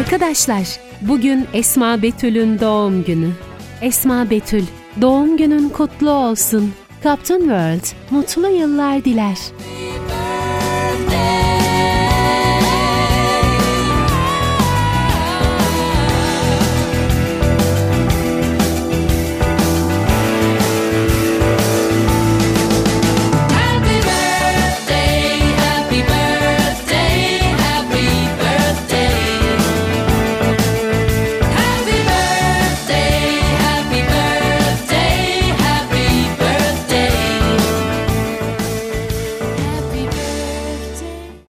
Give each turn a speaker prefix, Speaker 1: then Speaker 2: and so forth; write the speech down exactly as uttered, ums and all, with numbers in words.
Speaker 1: Arkadaşlar, bugün Esma Betül'ün doğum günü. Esma Betül, doğum günün kutlu olsun. Captain World, mutlu yıllar diler.